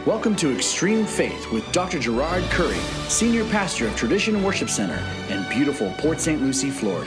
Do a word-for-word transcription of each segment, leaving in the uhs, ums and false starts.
Welcome to Extreme Faith with Doctor Gerard Curry, Senior Pastor of Tradition Worship Center in beautiful Port Saint Lucie, Florida.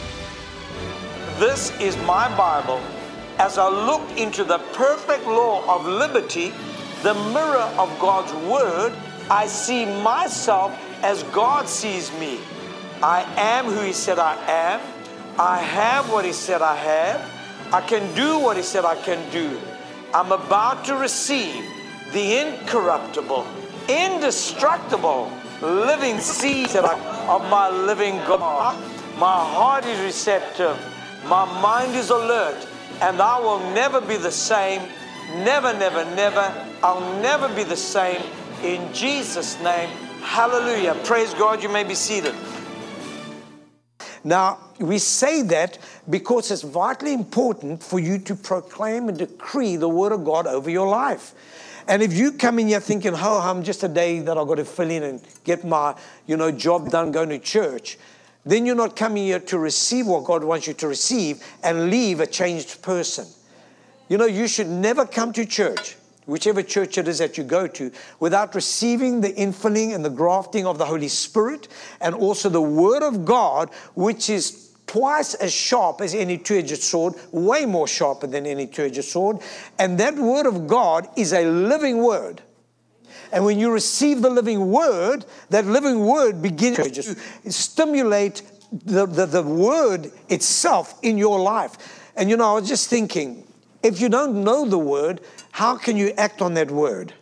This is my Bible. As I look into the perfect law of liberty, the mirror of God's Word, I see myself as God sees me. I am who He said I am. I have what He said I have. I can do what He said I can do. I'm about to receive the incorruptible, indestructible, living seed of my living God. My heart is receptive. My mind is alert. And I will never be the same. Never, never, never. I'll never be the same. In Jesus' name, hallelujah. Praise God. You may be seated. Now, we say that because it's vitally important for you to proclaim and decree the Word of God over your life. And if you come in here thinking, oh, I'm just a day that I've got to fill in and get my, you know, job done going to church, then you're not coming here to receive what God wants you to receive and leave a changed person. You know, you should never come to church, whichever church it is that you go to, without receiving the infilling and the grafting of the Holy Spirit and also the Word of God, which is twice as sharp as any two-edged sword, way more sharper than any two-edged sword. And that Word of God is a living Word. And when you receive the living Word, that living Word begins to stimulate the, the, the Word itself in your life. And you know, I was just thinking, if you don't know the Word, how can you act on that Word?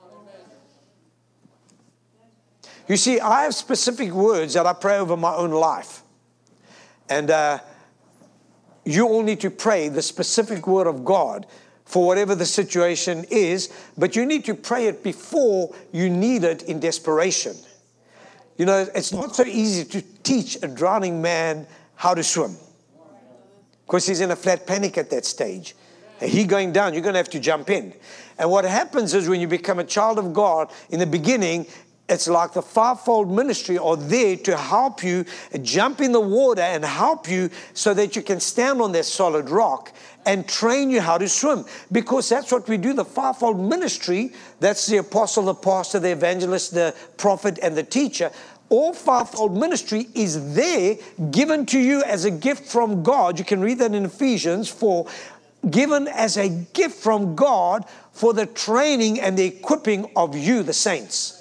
You see, I have specific words that I pray over my own life. And uh, you all need to pray the specific Word of God for whatever the situation is, but you need to pray it before you need it in desperation. You know, it's not so easy to teach a drowning man how to swim, because he's in a flat panic at that stage. And he going down, you're going to have to jump in. And what happens is when you become a child of God, in the beginning, it's like the fivefold ministry are there to help you jump in the water and help you so that you can stand on that solid rock and train you how to swim. Because that's what we do, the fivefold ministry. That's the apostle, the pastor, the evangelist, the prophet, and the teacher. All fivefold ministry is there, given to you as a gift from God. You can read that in Ephesians four. Given as a gift from God for the training and the equipping of you, the saints.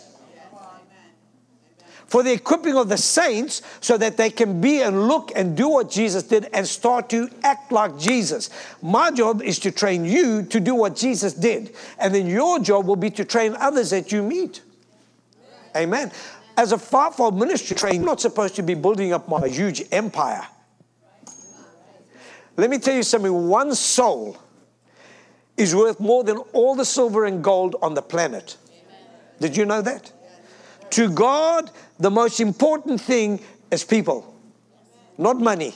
For the equipping of the saints so that they can be and look and do what Jesus did and start to act like Jesus. My job is to train you to do what Jesus did. And then your job will be to train others that you meet. Amen. As a fivefold ministry trainer, you're not supposed to be building up my huge empire. Let me tell you something. One soul is worth more than all the silver and gold on the planet. Did you know that? To God, the most important thing is people, not money.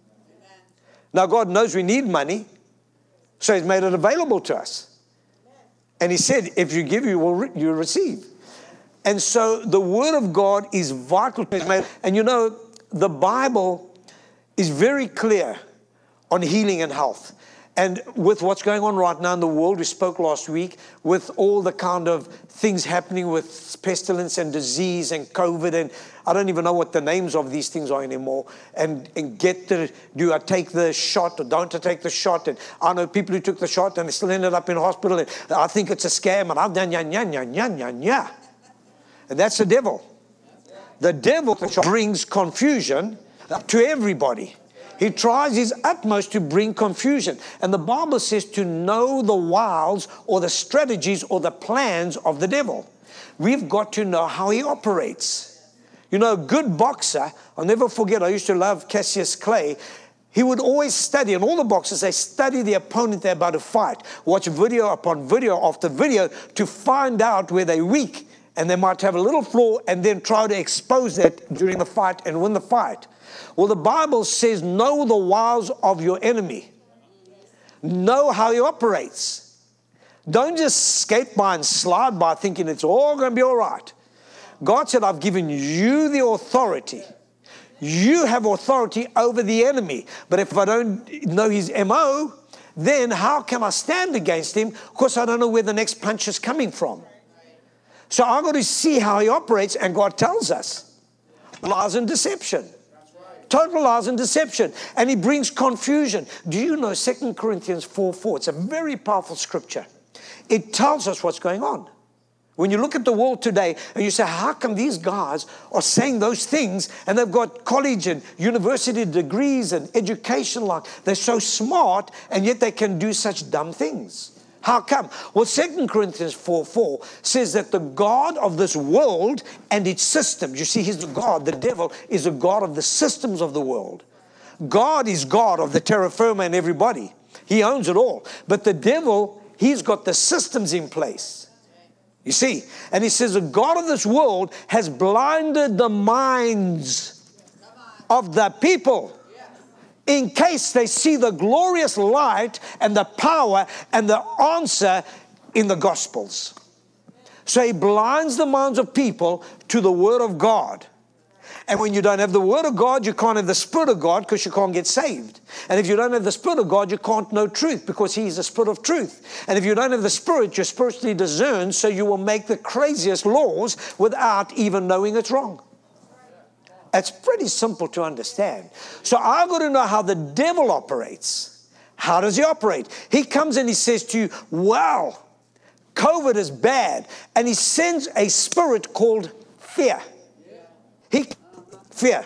Now, God knows we need money, so He's made it available to us. And He said, if you give, you will re- you receive. And so the Word of God is vital. And you know, the Bible is very clear on healing and health. And with what's going on right now in the world, we spoke last week, with all the kind of things happening with pestilence and disease and COVID, and I don't even know what the names of these things are anymore. And, and get the, do I take the shot or don't I take the shot? And I know people who took the shot and they still ended up in hospital, and I think it's a scam, and I've done nya, nya, nya, nya, nya, nya. And that's the devil. The devil brings confusion to everybody. He tries his utmost to bring confusion. And the Bible says to know the wiles or the strategies or the plans of the devil. We've got to know how he operates. You know, a good boxer, I'll never forget, I used to love Cassius Clay. He would always study, and all the boxers, they study the opponent they're about to fight. Watch video upon video after video to find out where they're weak. And they might have a little flaw and then try to expose that during the fight and win the fight. Well, the Bible says, know the wiles of your enemy. Know how he operates. Don't just skate by and slide by thinking it's all going to be all right. God said, I've given you the authority. You have authority over the enemy. But if I don't know his M O, then how can I stand against him? Because I don't know where the next punch is coming from. So I've got to see how he operates, and God tells us. Lies and deception. Total lies and deception. And he brings confusion. Do you know Second Corinthians four four? It's a very powerful scripture. It tells us what's going on. When you look at the world today and you say, how come these guys are saying those things and they've got college and university degrees and education, like they're so smart and yet they can do such dumb things? How come? Well, Second Corinthians four four says that the God of this world and its systems, you see, he's the God, the devil is the God of the systems of the world. God is God of the terra firma and everybody. He owns it all. But the devil, he's got the systems in place. You see, and he says the God of this world has blinded the minds of the people in case they see the glorious light and the power and the answer in the Gospels. So he blinds the minds of people to the Word of God. And when you don't have the Word of God, you can't have the Spirit of God because you can't get saved. And if you don't have the Spirit of God, you can't know truth because He is the Spirit of truth. And if you don't have the Spirit, you're spiritually discerned, so you will make the craziest laws without even knowing it's wrong. It's pretty simple to understand. So I've got to know how the devil operates. How does he operate? He comes and he says to you, wow, COVID is bad. And he sends a spirit called fear. He Fear.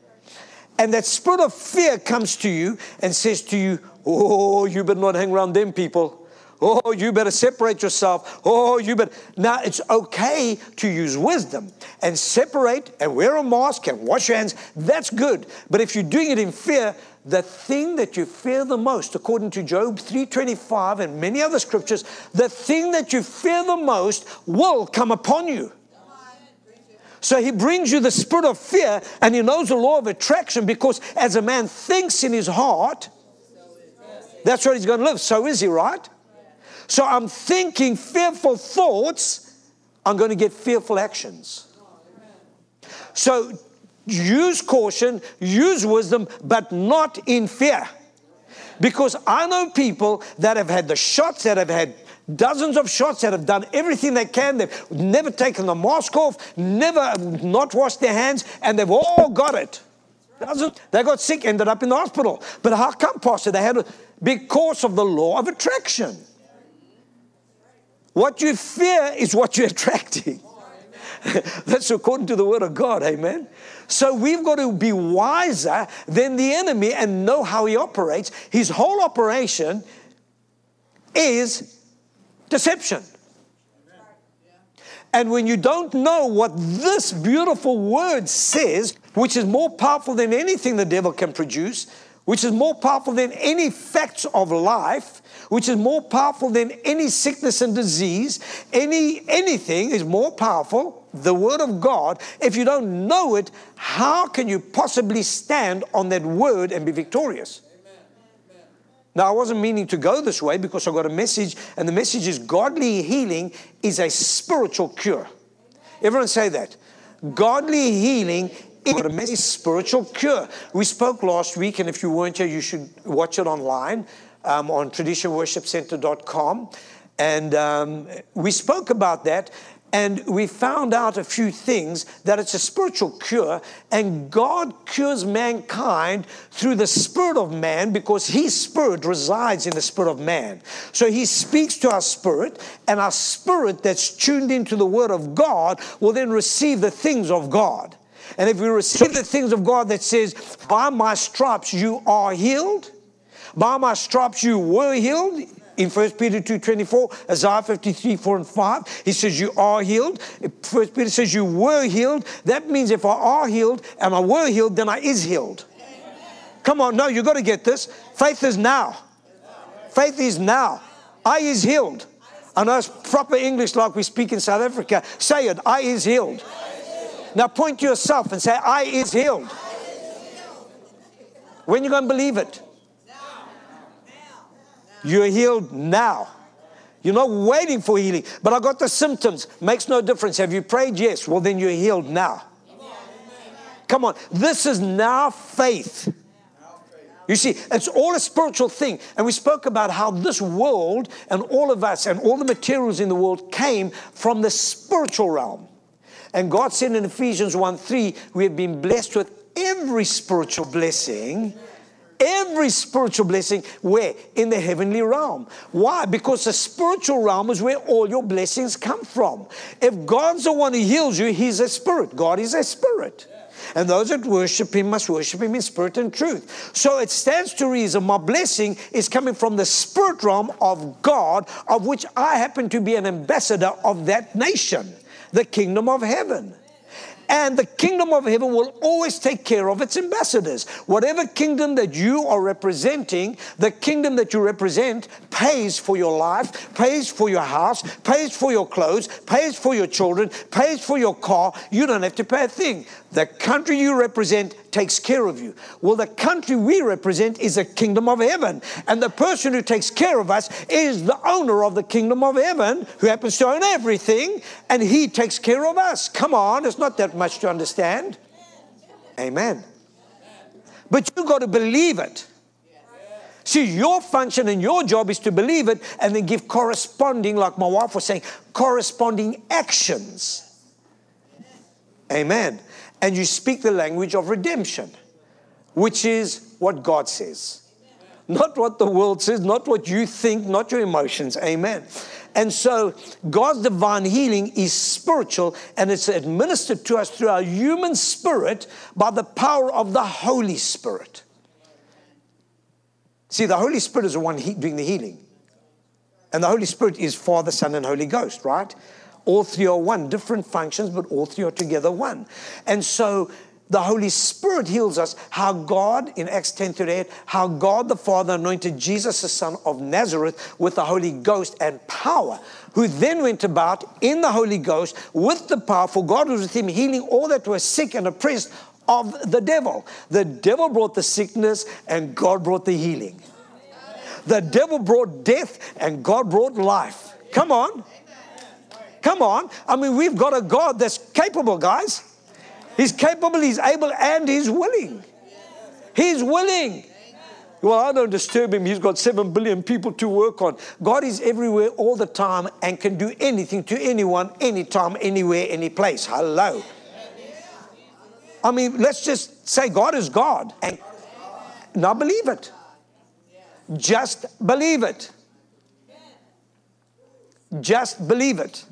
And that spirit of fear comes to you and says to you, oh, you better not hang around them people. Oh, you better separate yourself. Oh, you better. Now, it's okay to use wisdom and separate and wear a mask and wash your hands. That's good. But if you're doing it in fear, the thing that you fear the most, according to Job three twenty-five and many other scriptures, the thing that you fear the most will come upon you. So he brings you the spirit of fear, and he knows the law of attraction, because as a man thinks in his heart, that's what he's going to live. So is he, right? So I'm thinking fearful thoughts, I'm going to get fearful actions. So use caution, use wisdom, but not in fear. Because I know people that have had the shots, that have had dozens of shots, that have done everything they can. They've never taken the mask off, never not washed their hands, and they've all got it. Doesn't, they got sick, ended up in the hospital. But how come, Pastor? They had a because of the law of attraction. What you fear is what you're attracting. That's according to the Word of God, amen? So we've got to be wiser than the enemy and know how he operates. His whole operation is deception. And when you don't know what this beautiful word says, which is more powerful than anything the devil can produce, which is more powerful than any facts of life, which is more powerful than any sickness and disease, any anything is more powerful, the Word of God. If you don't know it, how can you possibly stand on that word and be victorious? Now, I wasn't meaning to go this way because I got a message, and the message is godly healing is a spiritual cure. Everyone say that. Godly healing is a spiritual cure. We spoke last week, and if you weren't here, you should watch it online um, on tradition worship center dot com. And um, we spoke about that. And we found out a few things, that it's a spiritual cure, and God cures mankind through the spirit of man, because his spirit resides in the spirit of man. So he speaks to our spirit, and our spirit that's tuned into the Word of God will then receive the things of God. And if we receive the things of God that says, by my stripes you are healed, by my stripes you were healed, in First Peter two twenty-four, Isaiah fifty-three, four and five, he says you are healed. First Peter says you were healed. That means if I are healed and I were healed, then I is healed. Amen. Come on, no, you got to get this. Faith is now. Faith is now. I is healed. I know it's proper English like we speak in South Africa. Say it, I is healed. Now point to yourself and say, I is healed. When are you going to believe it? You're healed now. You're not waiting for healing. But I got the symptoms. Makes no difference. Have you prayed? Yes. Well, then you're healed now. Come on. This is now faith. You see, it's all a spiritual thing. And we spoke about how this world and all of us and all the materials in the world came from the spiritual realm. And God said in Ephesians one three, we have been blessed with every spiritual blessing. Every spiritual blessing, where? In the heavenly realm. Why? Because the spiritual realm is where all your blessings come from. If God's the one who heals you, He's a spirit. God is a spirit. And those that worship Him must worship Him in spirit and truth. So it stands to reason my blessing is coming from the spirit realm of God, of which I happen to be an ambassador of that nation, the kingdom of heaven. And the kingdom of heaven will always take care of its ambassadors. Whatever kingdom that you are representing, the kingdom that you represent pays for your life, pays for your house, pays for your clothes, pays for your children, pays for your car. You don't have to pay a thing. The country you represent takes care of you. Well, the country we represent is the kingdom of heaven. And the person who takes care of us is the owner of the kingdom of heaven, who happens to own everything, and He takes care of us. Come on, it's not that much to understand. Amen. But you've got to believe it. See, your function and your job is to believe it and then give corresponding, like my wife was saying, corresponding actions. Amen. And you speak the language of redemption, which is what God says. Not what the world says, not what you think, not your emotions. Amen. And so God's divine healing is spiritual, and it's administered to us through our human spirit by the power of the Holy Spirit. See, the Holy Spirit is the one he- doing the healing. And the Holy Spirit is Father, Son, and Holy Ghost, right? All three are one, different functions, but all three are together one. And so the Holy Spirit heals us. How God, in Acts ten thirty-eight, how God the Father anointed Jesus, the Son of Nazareth, with the Holy Ghost and power, who then went about in the Holy Ghost with the power, for God was with Him, healing all that were sick and oppressed of the devil. The devil brought the sickness, and God brought the healing. The devil brought death, and God brought life. Come on. Come on. I mean, we've got a God that's capable, guys. He's capable, He's able, and He's willing. He's willing. Well, I don't disturb Him. He's got seven billion people to work on. God is everywhere all the time and can do anything to anyone, anytime, anywhere, any place. Hello. I mean, let's just say God is God. And now believe it. Just believe it. Just believe it.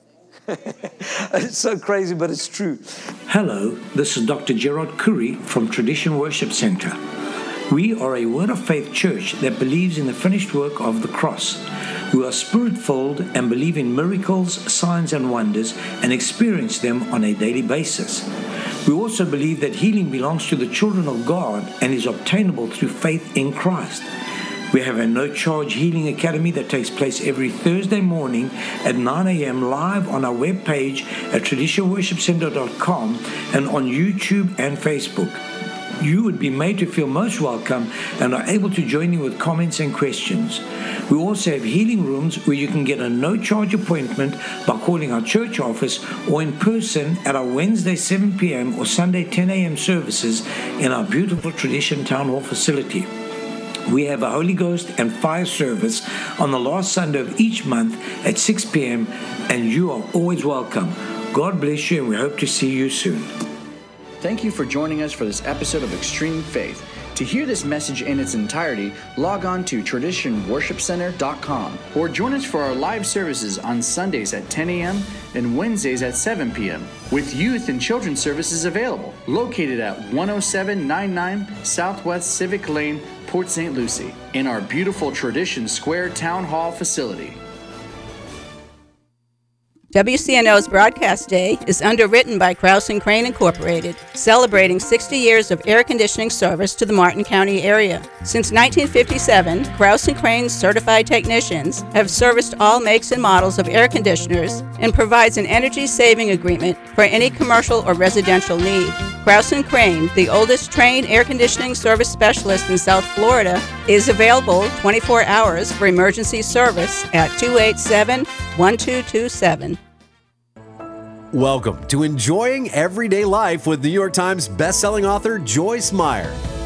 It's so crazy, but it's true. Hello, this is Doctor Gerard Curry from Tradition Worship Center. We are a Word of Faith church that believes in the finished work of the cross. We are spirit-filled and believe in miracles, signs, and wonders and experience them on a daily basis. We also believe that healing belongs to the children of God and is obtainable through faith in Christ. We have a no-charge healing academy that takes place every Thursday morning at nine a.m. live on our webpage at tradition worship center dot com and on YouTube and Facebook. You would be made to feel most welcome and are able to join in with comments and questions. We also have healing rooms where you can get a no-charge appointment by calling our church office or in person at our Wednesday seven p.m. or Sunday ten a.m. services in our beautiful Tradition Town Hall facility. We have a Holy Ghost and fire service on the last Sunday of each month at six p.m. and you are always welcome. God bless you, and we hope to see you soon. Thank you for joining us for this episode of Extreme Faith. To hear this message in its entirety, log on to tradition worship center dot com or join us for our live services on Sundays at ten a.m. and Wednesdays at seven p.m. with youth and children's services available, located at one oh seven ninety-nine Southwest Civic Lane, Port Saint Lucie, in our beautiful Tradition Square Town Hall facility. W C N O's Broadcast Day is underwritten by Krause and Crane Incorporated, celebrating sixty years of air conditioning service to the Martin County area. Since nineteen fifty-seven, Krause and Crane's certified technicians have serviced all makes and models of air conditioners and provides an energy-saving agreement for any commercial or residential need. Krause and Crane, the oldest trained air conditioning service specialist in South Florida, is available twenty-four hours for emergency service at two eight seven, one two two seven. Welcome to Enjoying Everyday Life with New York Times bestselling author Joyce Meyer.